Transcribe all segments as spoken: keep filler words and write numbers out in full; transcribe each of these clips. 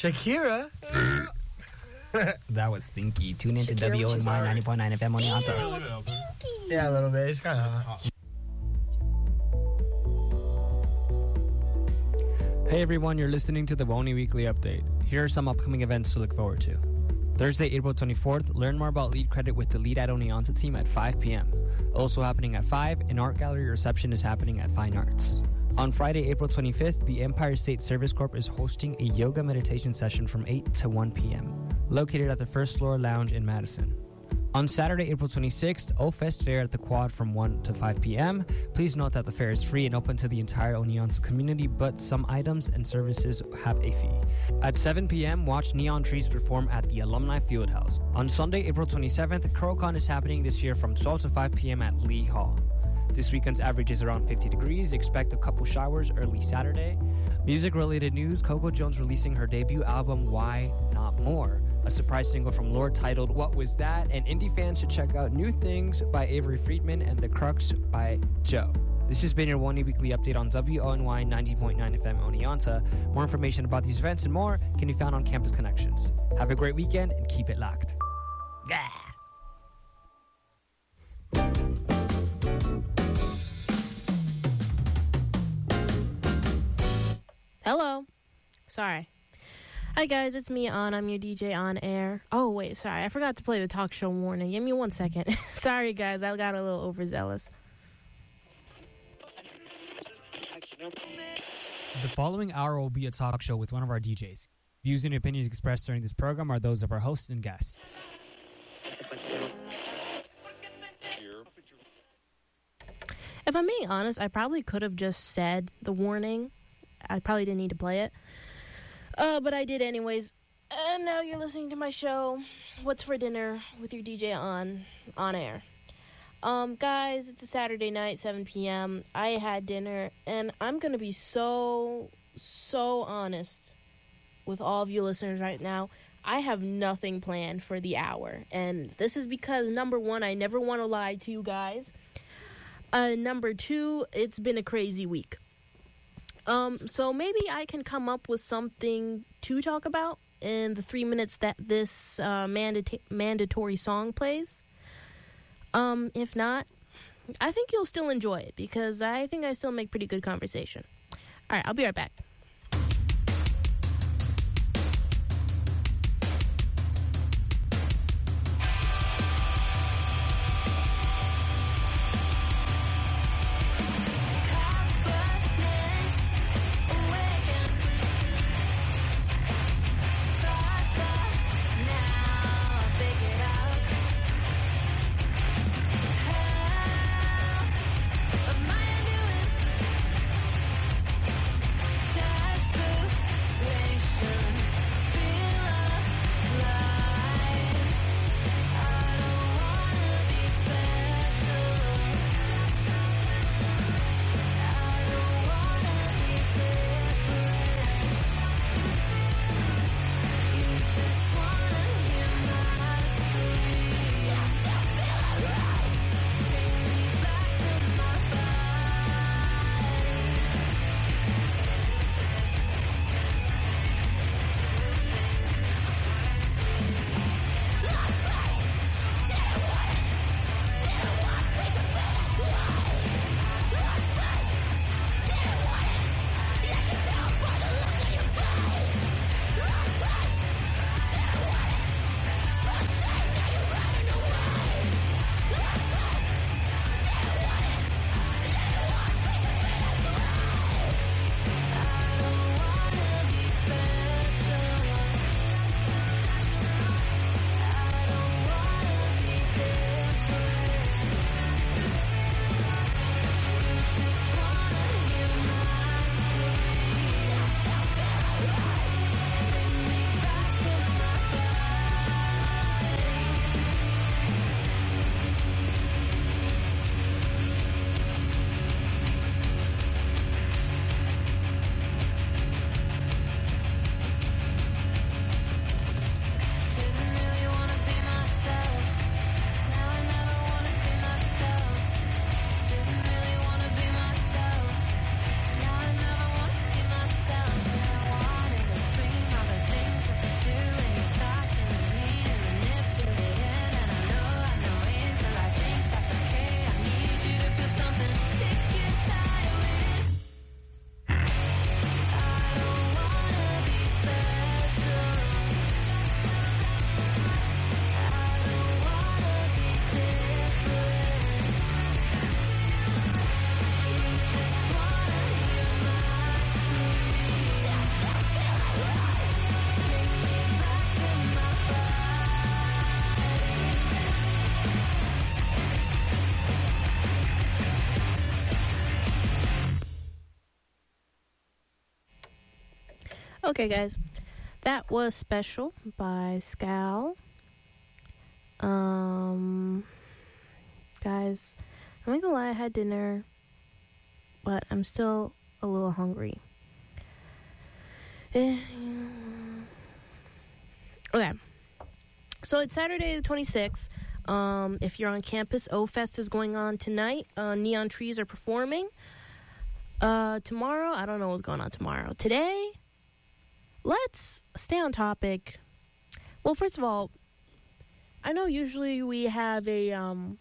Shakira. That was stinky. Tune in to Shakira, W O which N is Y ours. ninety point nine F M Oneonta. Yeah, a little bit. It's kind of hot. Hey everyone, you're listening to the Woni Weekly Update. Here are some upcoming events to look forward to. Thursday, April twenty-fourth, learn more about Lead Credit with the Lead at Oneonta team at five p.m. Also happening at five, an art gallery reception is happening at Fine Arts. On Friday, April twenty-fifth, the Empire State Service Corp is hosting a yoga meditation session from eight to one p.m., located at the First Floor Lounge in Madison. On Saturday, April twenty-sixth, O-Fest Fair at the Quad from one to five p.m. Please note that the fair is free and open to the entire Oneonta community, but some items and services have a fee. At seven p.m., watch Neon Trees perform at the Alumni Fieldhouse. On Sunday, April twenty-seventh, CurlCon is happening this year from twelve to five p.m. at Lee Hall. This weekend's average is around fifty degrees. Expect a couple showers early Saturday. Music-related news, Coco Jones releasing her debut album, Why Not More? A surprise single from Lorde titled What Was That? And indie fans should check out New Things by Avery Friedman and The Crux by Joe. This has been your Woni Weekly Update on W O N Y ninety point nine F M Oneonta. More information about these events and more can be found on Campus Connections. Have a great weekend and keep it locked. Yeah. Hello. Sorry. Hi guys, it's me, On. I'm your D J on air. Oh, wait, sorry. I forgot to play the talk show warning. Give me one second. Sorry, guys. I got a little overzealous. The following hour will be a talk show with one of our D Js. Views and opinions expressed during this program are those of our hosts and guests. If I'm being honest, I probably could have just said the warning. I probably didn't need to play it. Uh, but I did anyways. And now you're listening to my show, What's for Dinner, with your D J on, on air. Um, guys, it's a Saturday night, seven p.m. I had dinner, and I'm going to be so, so honest with all of you listeners right now. I have nothing planned for the hour. And this is because, number one, I never want to lie to you guys. Uh, number two, it's been a crazy week. Um, so maybe I can come up with something to talk about in the three minutes that this uh, mandata- mandatory song plays. Um, if not, I think you'll still enjoy it because I think I still make pretty good conversation. All right, I'll be right back. Down Okay, guys. That was Special by Scal. Um, guys, I'm not gonna lie, I had dinner, but I'm still a little hungry. Okay. So it's Saturday the twenty-sixth. Um, if you're on campus, O-Fest is going on tonight. Uh, Neon Trees are performing. Uh, tomorrow, I don't know what's going on tomorrow. Today, let's stay on topic. Well, first of all, I know usually we have a, um...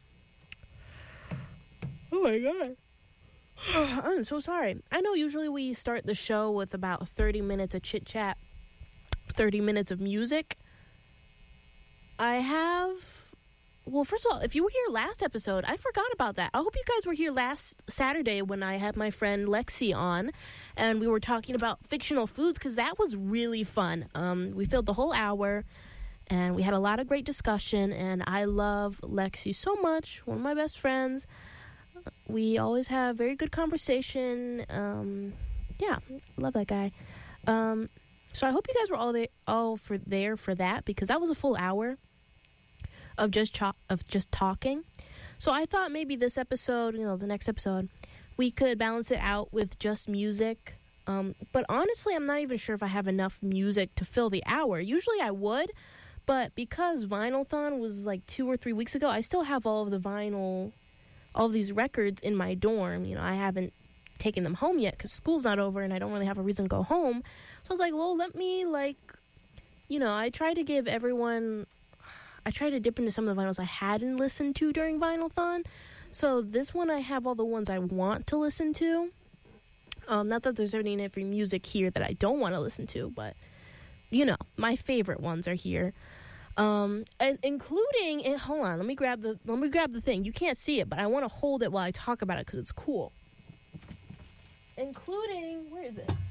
Oh my god. I'm so sorry. I know usually we start the show with about thirty minutes of chit-chat, thirty minutes of music. I have... Well, first of all, if you were here last episode, I forgot about that. I hope you guys were here last Saturday when I had my friend Lexi on, and we were talking about fictional foods, because that was really fun. Um, we filled the whole hour, and we had a lot of great discussion, and I love Lexi so much, one of my best friends. We always have very good conversation. Um, yeah, love that guy. Um, so I hope you guys were all there, all for there for that, because that was a full hour of just cho- of just talking. So I thought maybe this episode, you know, the next episode, we could balance it out with just music. Um, but honestly, I'm not even sure if I have enough music to fill the hour. Usually I would, but because Vinylthon was like two or three weeks ago, I still have all of the vinyl, all of these records in my dorm. You know, I haven't taken them home yet because school's not over and I don't really have a reason to go home. So I was like, well, let me, like, you know, I try to give everyone... I tried to dip into some of the vinyls I hadn't listened to during Vinylthon. So this one, I have all the ones I want to listen to. Um, not that there's any every music here that I don't want to listen to, but, you know, my favorite ones are here. Um, and including, and hold on, let me grab the, let me grab the thing. You can't see it, but I want to hold it while I talk about it because it's cool. Including, where is it?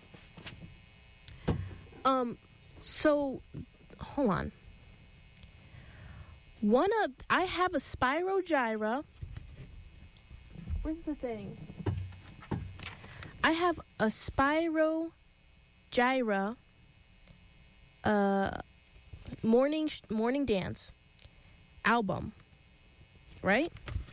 Um, so, hold on. One of, I have a Spyro Gyra. Where's the thing? I have a Spyro Gyra uh, morning morning dance album, right?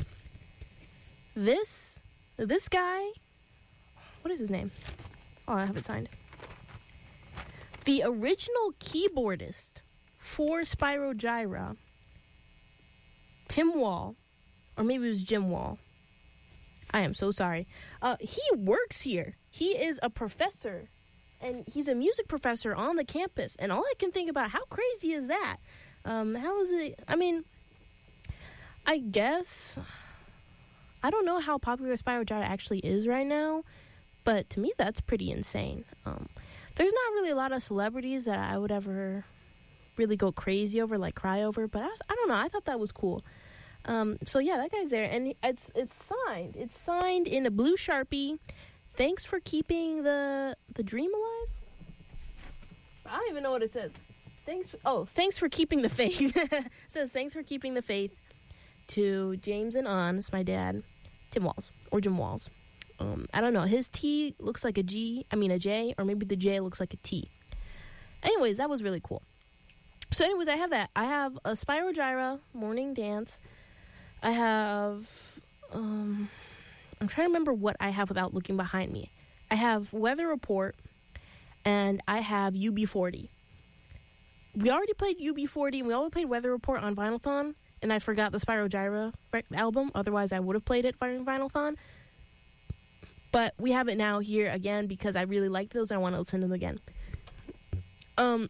This this guy, what is his name? Oh, I have it signed. The original keyboardist for Spyro Gyra, Tim Wall, or maybe it was Jim Wall. I am so sorry. Uh, he works here. He is a professor, and he's a music professor on the campus. And all I can think about, how crazy is that? Um, how is it? I mean, I guess, I don't know how popular Spyro Gyra actually is right now, but to me, that's pretty insane. Um, there's not really a lot of celebrities that I would ever really go crazy over, like cry over, but I, I don't know. I thought that was cool. Um, so yeah, that guy's there, and it's it's signed. It's signed in a blue Sharpie. Thanks for keeping the the dream alive. I don't even know what it says. Thanks. For, oh, thanks for keeping the faith. It says thanks for keeping the faith to James and An. It's my dad, Tim Walls or Jim Walls. Um, I don't know. His T looks like a G. I mean a J, or maybe the J looks like a T. Anyways, that was really cool. So anyways, I have that. I have a Spyro Gyra morning dance. I have, um, I'm trying to remember what I have without looking behind me. I have Weather Report, and I have U B forty. We already played U B forty, and we already played Weather Report on Vinylthon, and I forgot the Spyro Gyra album. Otherwise, I would have played it on Vinylthon. But we have it now here again because I really like those, and I want to listen to them again. Um,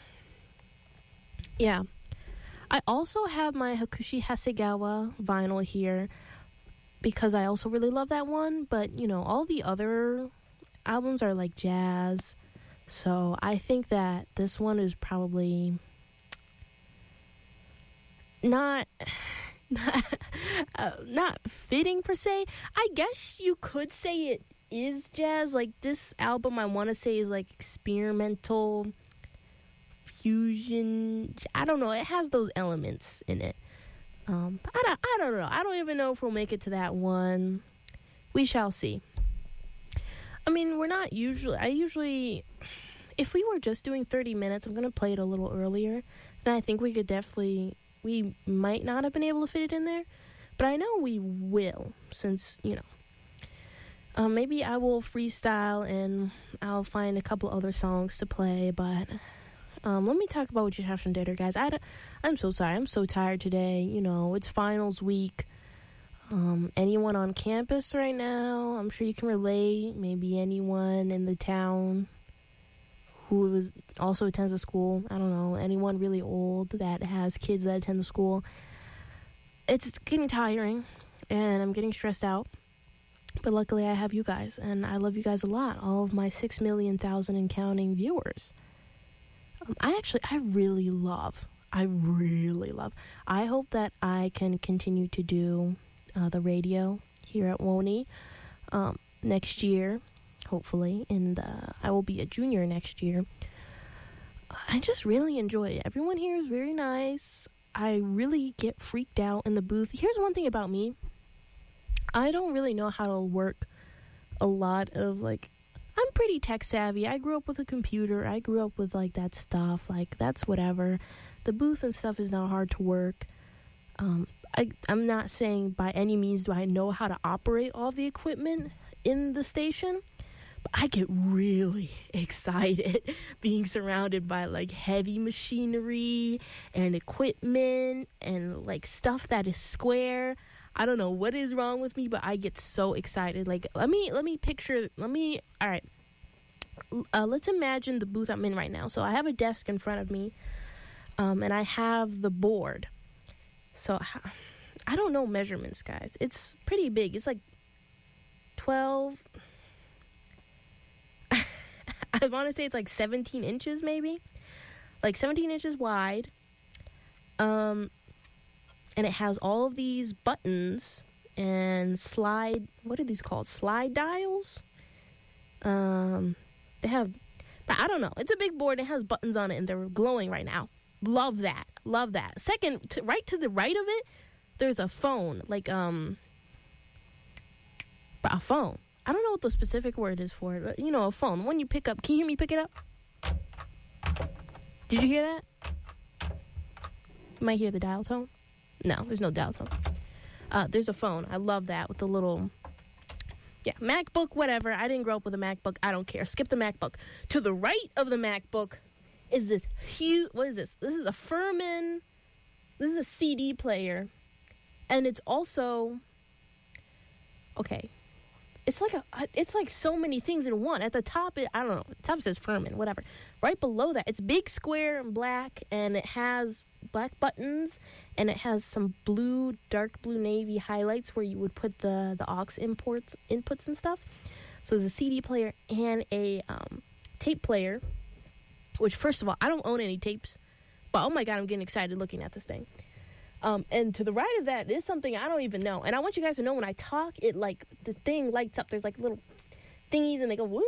yeah. I also have my Hakushi Hasegawa vinyl here because I also really love that one. But, you know, all the other albums are like jazz. So I think that this one is probably not not, uh, not fitting per se. I guess you could say it is jazz. Like this album I want to say is like experimental fusion. I don't know. It has those elements in it. Um, I don't, I don't know. I don't even know if we'll make it to that one. We shall see. I mean, we're not usually... I usually... if we were just doing thirty minutes, I'm going to play it a little earlier. And I think we could definitely, we might not have been able to fit it in there. But I know we will, since, you know. Um, maybe I will freestyle and I'll find a couple other songs to play. But um, let me talk about what you have from dinner, guys. I, I'm so sorry. I'm so tired today. You know, it's finals week. Um, anyone on campus right now, I'm sure you can relate. Maybe anyone in the town who is also attends the school. I don't know. Anyone really old that has kids that attend the school. It's getting tiring, and I'm getting stressed out. But luckily, I have you guys, and I love you guys a lot. All of my six million thousand and counting viewers. Um, I actually, I really love, I really love. I hope that I can continue to do uh, the radio here at Woney um, next year, hopefully. And uh, I will be a junior next year. I just really enjoy it. Everyone here is very nice. I really get freaked out in the booth. Here's one thing about me. I don't really know how to work a lot of, like, I'm pretty tech savvy. I grew up with a computer. I grew up with, like, that stuff. Like, that's whatever. The booth and stuff is not hard to work. Um, I, I'm not saying by any means do I know how to operate all the equipment in the station. But I get really excited being surrounded by, like, heavy machinery and equipment and, like, stuff that is square. I don't know what is wrong with me, but I get so excited. Like, let me, let me picture, let me, all right. Uh, let's imagine the booth I'm in right now. So I have a desk in front of me, um, and I have the board. So I don't know measurements, guys. It's pretty big. It's like twelve... I want to say it's like seventeen inches, maybe. Like seventeen inches wide. Um, and it has all of these buttons and slide... What are these called? Slide dials? Um, they have... But I don't know. It's a big board. It has buttons on it, and they're glowing right now. Love that. Love that. Second, to, right to the right of it, there's a phone. Like, um... a phone. I don't know what the specific word is for it, but, you know, a phone. When you pick up, can you hear me pick it up? Did you hear that? You might hear the dial tone. No, there's no dial tone. Uh, there's a phone. I love that with the little, yeah, MacBook, whatever. I didn't grow up with a MacBook. I don't care. Skip the MacBook. To the right of the MacBook is this huge, what is this? This is a Furman, this is a C D player. And it's also, okay. It's like a, it's like so many things in one. At the top, it, I don't know. The top says Furman, whatever. Right below that, it's big, square, and black, and it has black buttons, and it has some blue, dark blue navy highlights where you would put the the aux imports, inputs and stuff. So there's a C D player and a um, tape player. Which, first of all, I don't own any tapes, but oh my god, I'm getting excited looking at this thing. Um, and to the right of that is something I don't even know. And I want you guys to know when I talk, it like, the thing lights up. There's like little thingies and they go,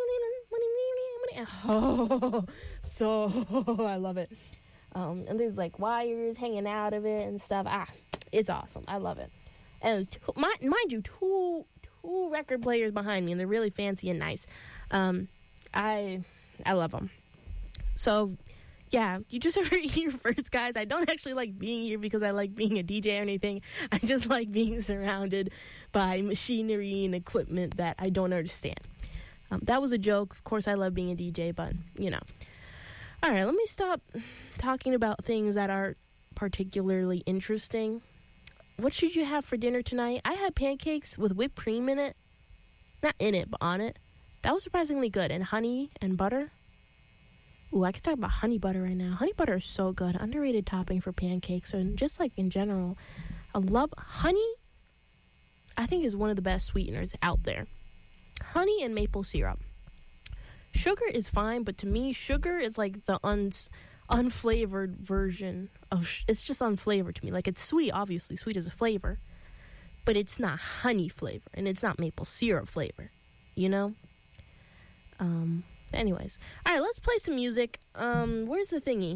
oh, so I love it. Um, and there's like wires hanging out of it and stuff. Ah, it's awesome. I love it. And there's two, mind, mind you, two, two record players behind me, and they're really fancy and nice. Um, I, I love them. So, yeah, you just heard it here first, guys. I don't actually like being here because I like being a D J or anything. I just like being surrounded by machinery and equipment that I don't understand. Um, that was a joke. Of course, I love being a D J, but, you know. All right, let me stop talking about things that are particularly interesting. What should you have for dinner tonight? I had pancakes with whipped cream in it. Not in it, but on it. That was surprisingly good. And honey and butter. Ooh, I could talk about honey butter right now. Honey butter is so good. Underrated topping for pancakes, and just like in general. I love honey. I think is one of the best sweeteners out there. Honey and maple syrup. Sugar is fine, but to me, sugar is like the uns unflavored version of. Sh- it's just unflavored to me. Like, it's sweet, obviously. Sweet is a flavor, but it's not honey flavor, and it's not maple syrup flavor. You know. Um. Anyways, all right, let's play some music. Um, where's the thingy?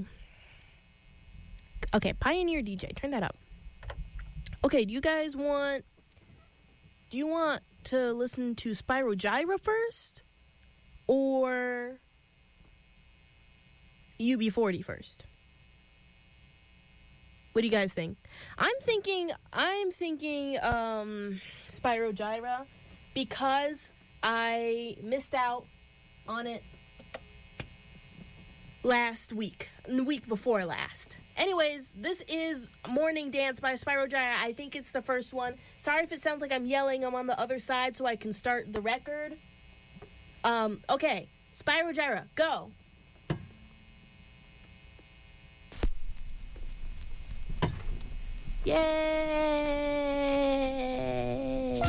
Okay, Pioneer D J, turn that up. Okay, do you guys want, do you want to listen to Spyro Gyra first? Or U B forty first. What do you guys think? I'm thinking, I'm thinking, um, Spirogyra because I missed out on it last week, the week before last. Anyways, this is Morning Dance by Spirogyra. I think it's the first one. Sorry if it sounds like I'm yelling. I'm on the other side so I can start the record. Um, okay. Spirogyra, go. Yay!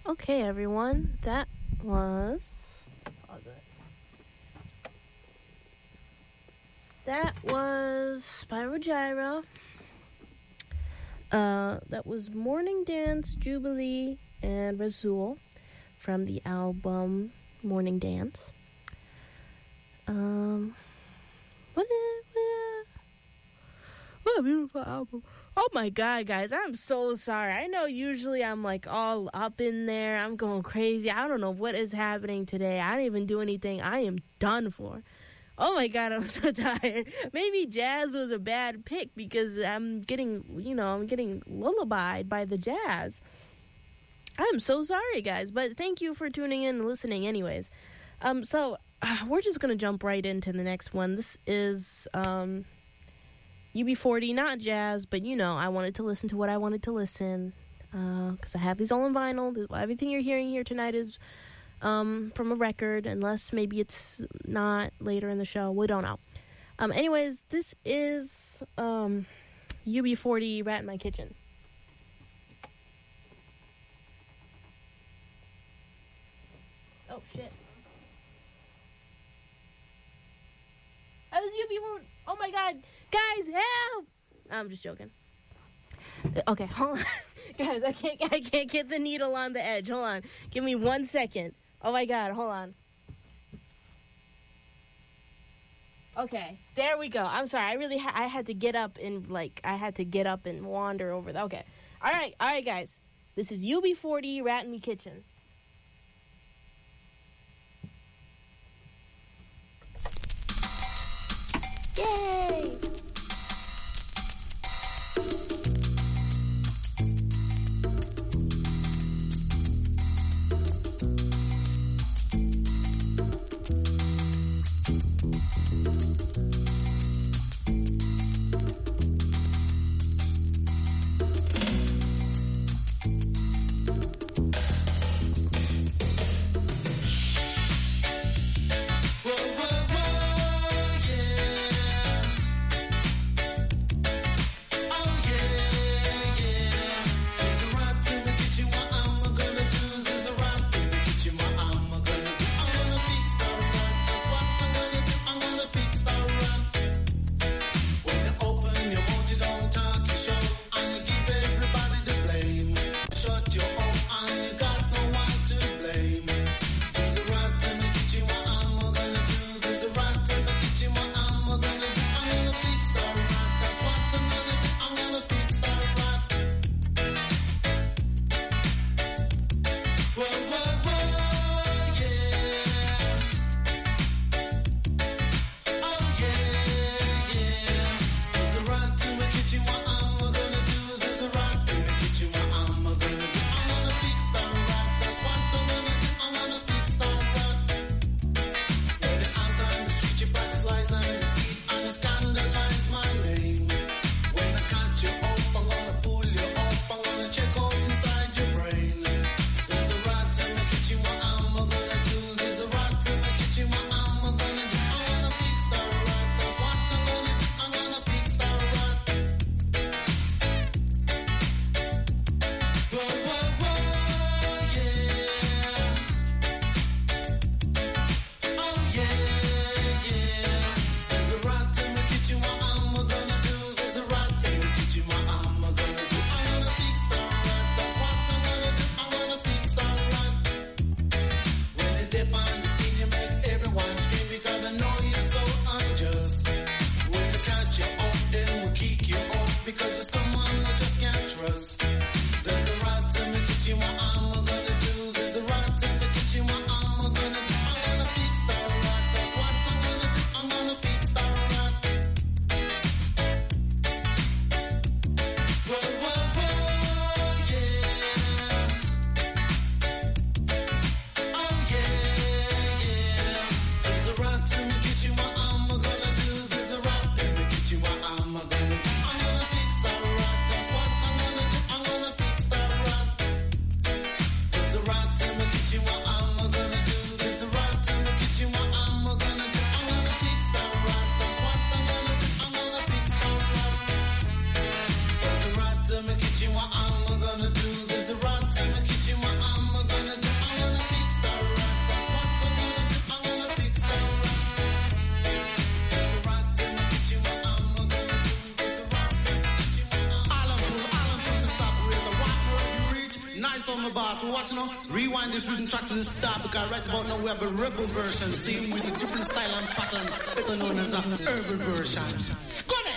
Okay, everyone, that was... Pause it. That was Spyro Gyra. Uh, that was Morning Dance, Jubilee, and Razul from the album Morning Dance. Um, what a, what a beautiful album. Oh my God, guys, I'm so sorry. I know usually I'm like all up in there. I'm going crazy. I don't know what is happening today. I didn't even do anything. I am done for. Oh my God, I'm so tired. Maybe jazz was a bad pick because I'm getting, you know, I'm getting lullabied by the jazz. I'm so sorry, guys, but thank you for tuning in and listening anyways. Um, so uh, we're just going to jump right into the next one. This is um, U B forty, not jazz, but, you know, I wanted to listen to what I wanted to listen because uh, I have these all on vinyl. Everything you're hearing here tonight is um, from a record, unless maybe it's not later in the show. We don't know. Um, anyways, this is um, U B forty, Rat in My Kitchen. Oh, shit. I was U B forty. Oh, my God. Guys, help! I'm just joking. Okay, hold on. Guys, I can't, I can't get the needle on the edge. Hold on. Give me one second. Oh, my God. Hold on. Okay, there we go. I'm sorry. I really ha- I had to get up and, like, I had to get up and wander over the... Okay. All right, all right, guys. This is U B forty, Rat in Me Kitchen. Yay! rewind this rhythm track to the start, because right about now we have a rebel version, same with a different style and pattern, better known as a urban version. Go there!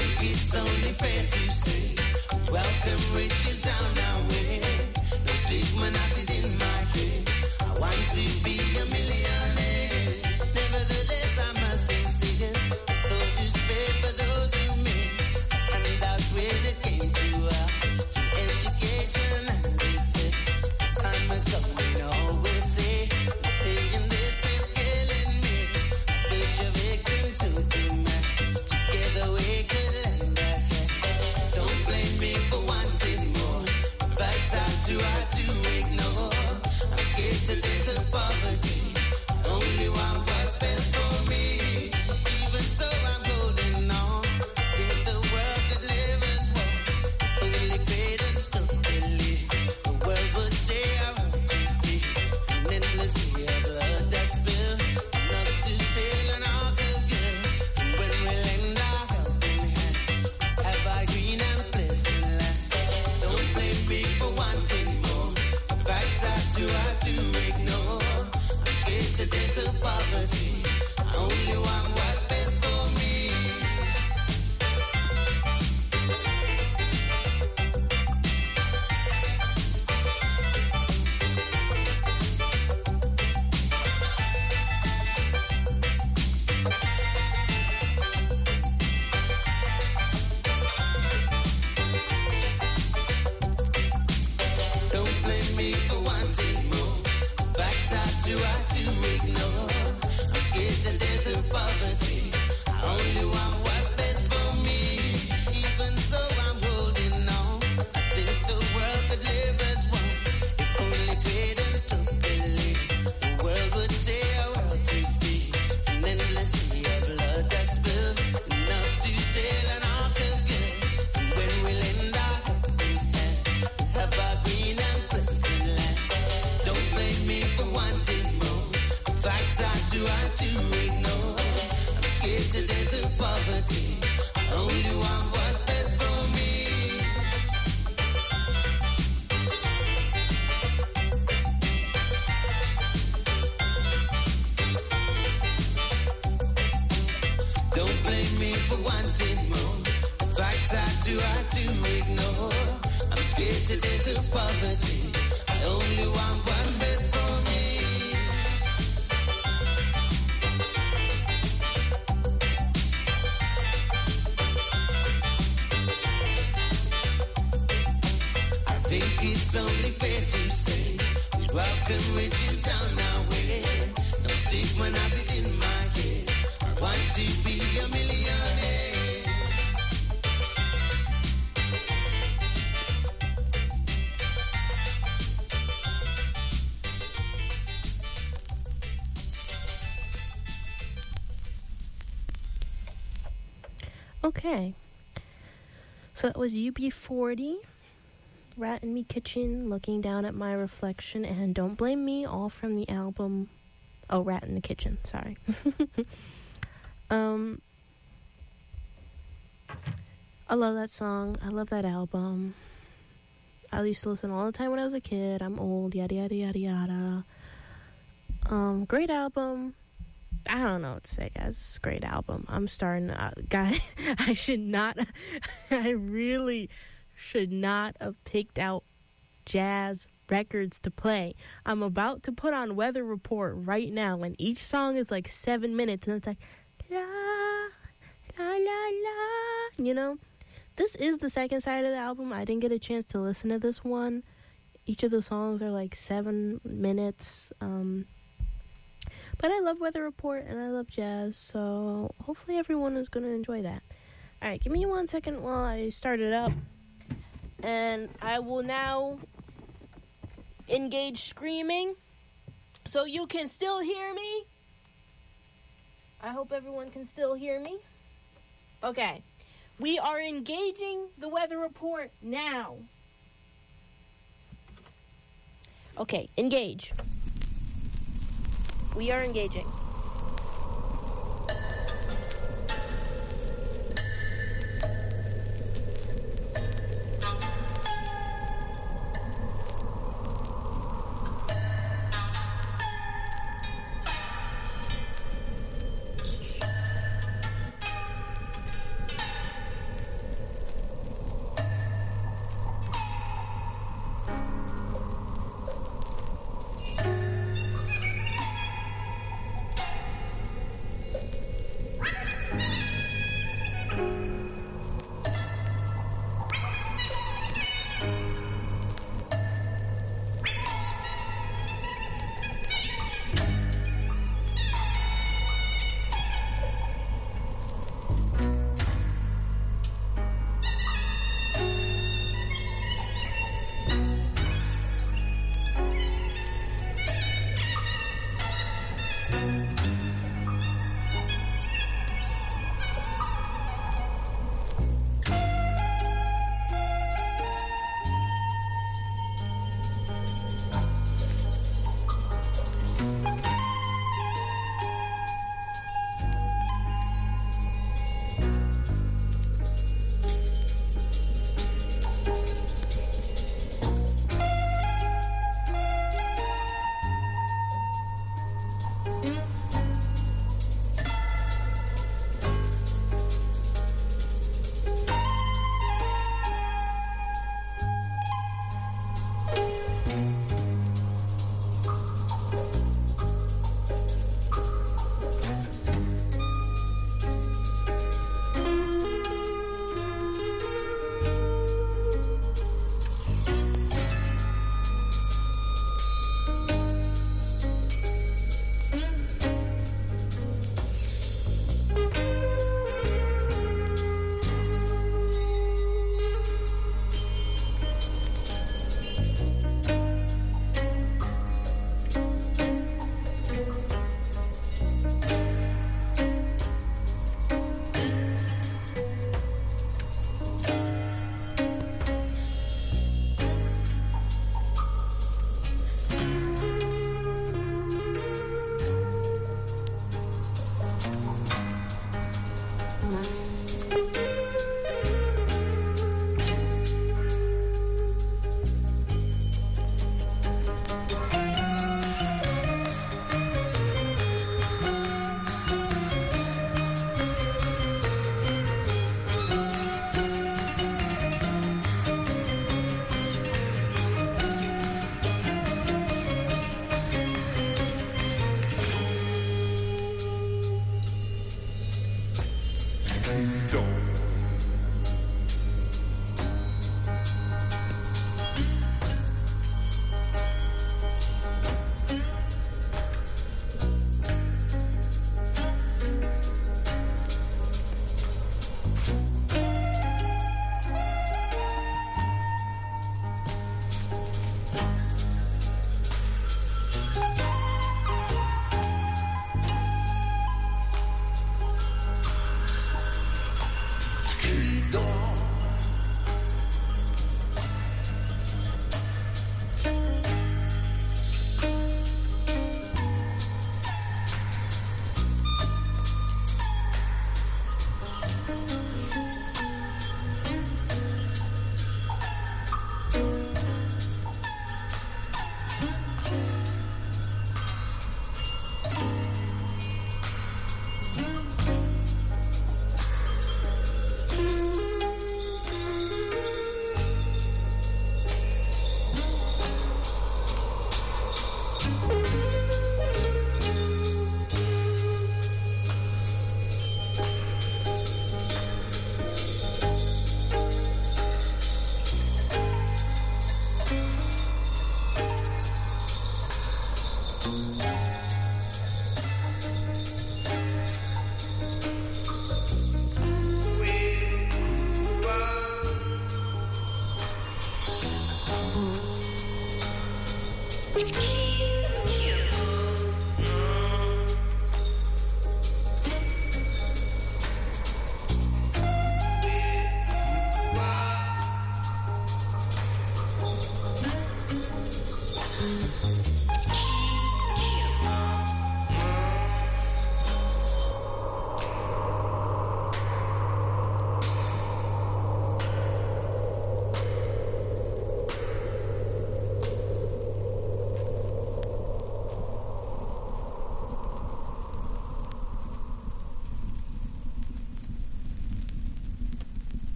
think it's only fair to say, welcome riches down our way. No stigma knotted in my head. I want to be a millionaire. Nevertheless, I must insist. Though despair for those who miss. And that's when it came to, uh, to education and respect. Time has come, we always say. Saying this is killing me. But your victim took the man. Together we could lend a hand. Don't blame me for wanting more. Facts are too hard to ignore. I'm scared to death of poverty. Only one what's best for me. Even so, I'm holding on. Think the world could live as one. Only great and stupidly. The world would say I want to be. An endless sea of blood that's spilled. Enough to sail an ark of good. And when we lend our helping hand, have our green and pleasant land. Don't blame me for wanting more. The facts are too hard to ignore. I'm scared to death of poverty. I only want what's best for me. Don't blame me for wanting more. Facts are too hard to ignore. I'm scared to death of poverty. I only want what's best for me. Even so, I'm holding on. I think the world could live as one. If only great and stupidly. The world would say our world to be. An endless sea of blood that's spilled. Enough to sail an ark of good. And when we lend our helping hand, have our green and pleasant land. Don't blame me for wanting more. The facts are too hard to ignore. I'm scared to death of poverty. I only want what's best for me. Don't blame me for wanting more. The facts are too hard to ignore. I'm scared to death of poverty. I only want what's best for me. I think it's only fair to say we welcome riches down our way. No stigma knotted in my head. I want to be a millionaire. Okay. So that was U B forty, Rat in Me Kitchen, Looking Down at My Reflection, and Don't Blame Me, all from the album, oh, Rat in the Kitchen, sorry. um, I love that song. I love that album. I used to listen all the time when I was a kid. I'm old, yada, yada, yada, yada. Um, great album. I don't know what to say, guys. It's a great album. I'm starting, uh, guys, I should not, I really should not have picked out jazz records to play. I'm about to put on Weather Report right now, and each song is like seven minutes, and it's like, la, la, la, la, you know? This is the second side of the album. I didn't get a chance to listen to this one. Each of the songs are like seven minutes, um... But I love Weather Report, and I love jazz, so hopefully everyone is going to enjoy that. All right, give me one second while I start it up. And I will now engage screaming, so you can still hear me. I hope everyone can still hear me. Okay, we are engaging the Weather Report now. Okay, engage. We are engaging.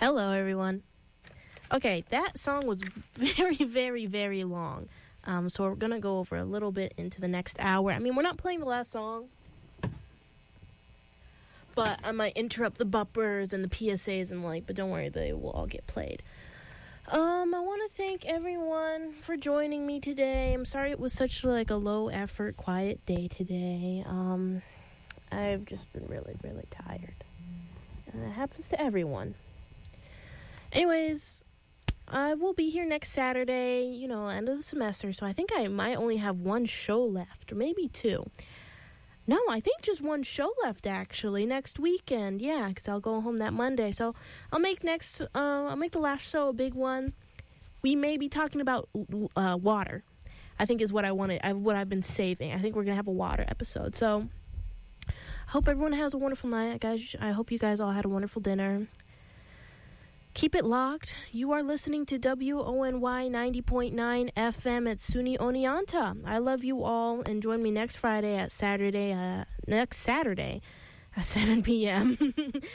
Hello, everyone. Okay, that song was very, very, very long. Um, so we're going to go over a little bit into the next hour. I mean, we're not playing the last song, but I might interrupt the bumpers and the P S As and like, but don't worry, they will all get played. Um, I want to thank everyone for joining me today. I'm sorry it was such like a low effort, quiet day today. Um, I've just been really, really tired. And it happens to everyone. Anyways, I will be here next Saturday, you know, end of the semester, so I think I might only have one show left, or maybe two. No, I think just one show left, actually, next weekend, yeah, because I'll go home that Monday, so I'll make next, uh, I'll make the last show a big one. We may be talking about uh, water, I think is what I wanted, I, what I've been saving. I think we're going to have a water episode, so I hope everyone has a wonderful night, guys. I hope you guys all had a wonderful dinner. Keep it locked. You are listening to W O N Y ninety point nine F M at SUNY Oneonta. I love you all, and join me next Friday at Saturday, uh, next Saturday at seven p.m.